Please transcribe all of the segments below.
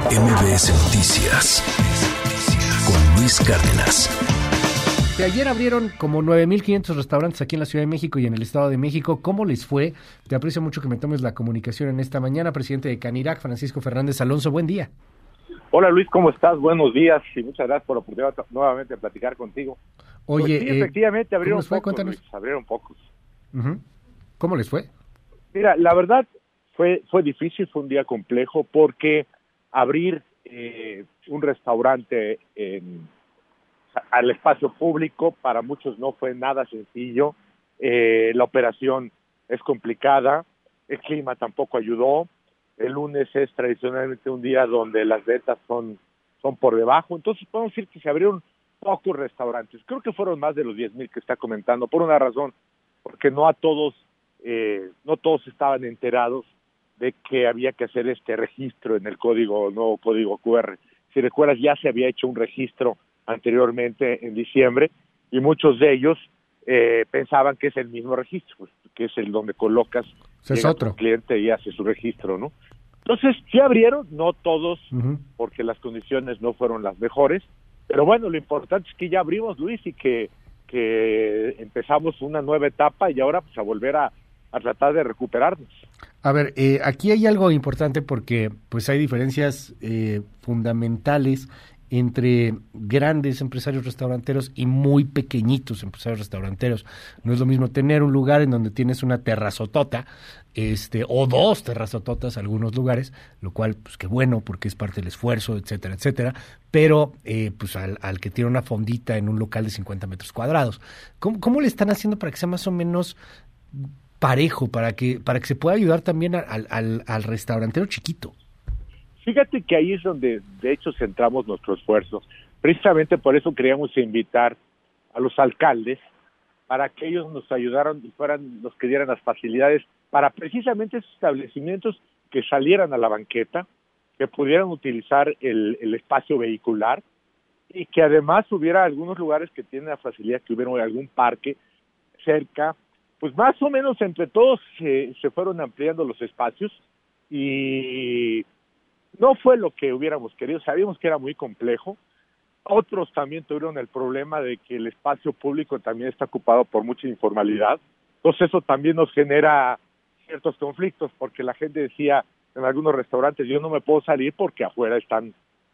MBS Noticias con Luis Cárdenas. Ayer abrieron como 9,500 restaurantes aquí en la Ciudad de México y en el Estado de México. ¿Cómo les fue? Te aprecio mucho que me tomes la comunicación en esta mañana. Presidente de Canirac, Francisco Fernández Alonso, buen día. Hola Luis, ¿cómo estás? Buenos días y muchas gracias por la oportunidad nuevamente de platicar contigo. Oye, pues sí, efectivamente abrieron pocos, Luis, abrieron pocos. Uh-huh. ¿Cómo les fue? Mira, la verdad fue difícil, fue un día complejo porque abrir un restaurante al espacio público para muchos no fue nada sencillo. La operación es complicada, el clima tampoco ayudó. El lunes es tradicionalmente un día donde las ventas son por debajo, entonces podemos decir que se abrieron pocos restaurantes. Creo que fueron más de los 10,000 que está comentando, por una razón, porque no todos estaban enterados de que había que hacer este registro en el nuevo código QR. Si recuerdas, ya se había hecho un registro anteriormente en diciembre y muchos de ellos pensaban que es el mismo registro, pues, que es el donde colocas a tu cliente y hace su registro, ¿no? Entonces, sí abrieron, no todos, uh-huh, porque las condiciones no fueron las mejores, pero bueno, lo importante es que ya abrimos, Luis, y que empezamos una nueva etapa y ahora pues a volver a tratar de recuperarnos. A ver, aquí hay algo importante porque pues hay diferencias fundamentales entre grandes empresarios restauranteros y muy pequeñitos empresarios restauranteros. No es lo mismo tener un lugar en donde tienes una terrazotota, o dos terrazototas algunos lugares, lo cual, pues qué bueno, porque es parte del esfuerzo, etcétera, etcétera, pero pues al que tiene una fondita en un local de 50 metros cuadrados. ¿Cómo le están haciendo para que sea más o menos parejo, para que se pueda ayudar también al restaurantero chiquito? Fíjate que ahí es donde, de hecho, centramos nuestro esfuerzo. Precisamente por eso queríamos invitar a los alcaldes para que ellos nos ayudaran y fueran los que dieran las facilidades para precisamente esos establecimientos que salieran a la banqueta, que pudieran utilizar el espacio vehicular y que además hubiera algunos lugares que tienen la facilidad que hubiera algún parque cerca. Pues más o menos entre todos se fueron ampliando los espacios y no fue lo que hubiéramos querido, sabíamos que era muy complejo. Otros también tuvieron el problema de que el espacio público también está ocupado por mucha informalidad. Entonces eso también nos genera ciertos conflictos, porque la gente decía en algunos restaurantes, yo no me puedo salir porque afuera están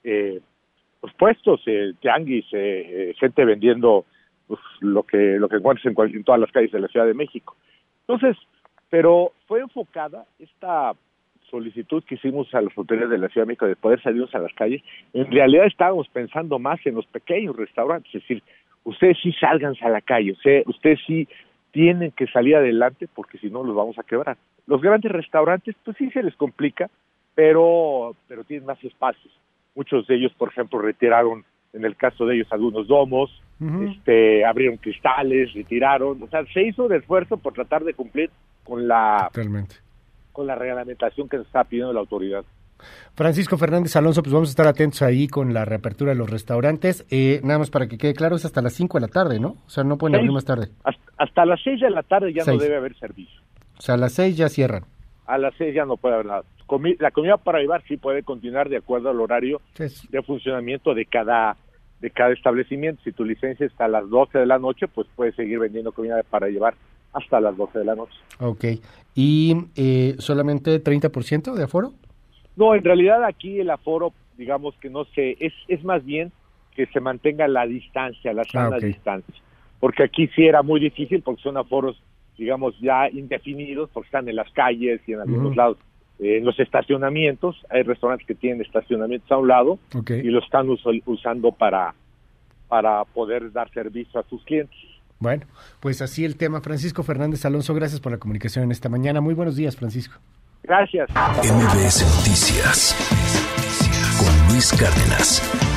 los puestos, tianguis, gente vendiendo pues, lo que encuentres en todas las calles de la Ciudad de México. Entonces, pero fue enfocada esta solicitud que hicimos a las autoridades de la Ciudad de México de poder salirnos a las calles. En realidad estábamos pensando más en los pequeños restaurantes, es decir, ustedes sí sálganse a la calle, ustedes sí tienen que salir adelante porque si no los vamos a quebrar. Los grandes restaurantes, pues sí se les complica, pero tienen más espacios. Muchos de ellos, por ejemplo, retiraron, en el caso de ellos, algunos domos, uh-huh, abrieron cristales, retiraron, o sea, se hizo un esfuerzo por tratar de cumplir con la reglamentación que nos está pidiendo la autoridad. Francisco Fernández Alonso, pues vamos a estar atentos ahí con la reapertura de los restaurantes. Nada más para que quede claro, es hasta las 5 de la tarde, ¿no? O sea, no pueden abrir más tarde. Hasta las 6 de la tarde ya 6. No debe haber servicio. O sea, a las 6 ya cierran. A las 6 ya no puede haber nada. La comida para llevar sí puede continuar de acuerdo al horario de funcionamiento de cada establecimiento. Si tu licencia está a las 12 de la noche, pues puedes seguir vendiendo comida para llevar hasta las 12 de la noche. Ok. ¿Y solamente 30% de aforo? No, en realidad aquí el aforo, digamos que no sé, es más bien que se mantenga la distancia, la sana distancia. Porque aquí sí era muy difícil porque son aforos, digamos, ya indefinidos, porque están en las calles y en algunos lados. En los estacionamientos, hay restaurantes que tienen estacionamientos a un lado y lo están usando para poder dar servicio a sus clientes. Bueno, pues así el tema. Francisco Fernández Alonso, gracias por la comunicación en esta mañana. Muy buenos días, Francisco. Gracias. MBS Noticias con Luis Cárdenas.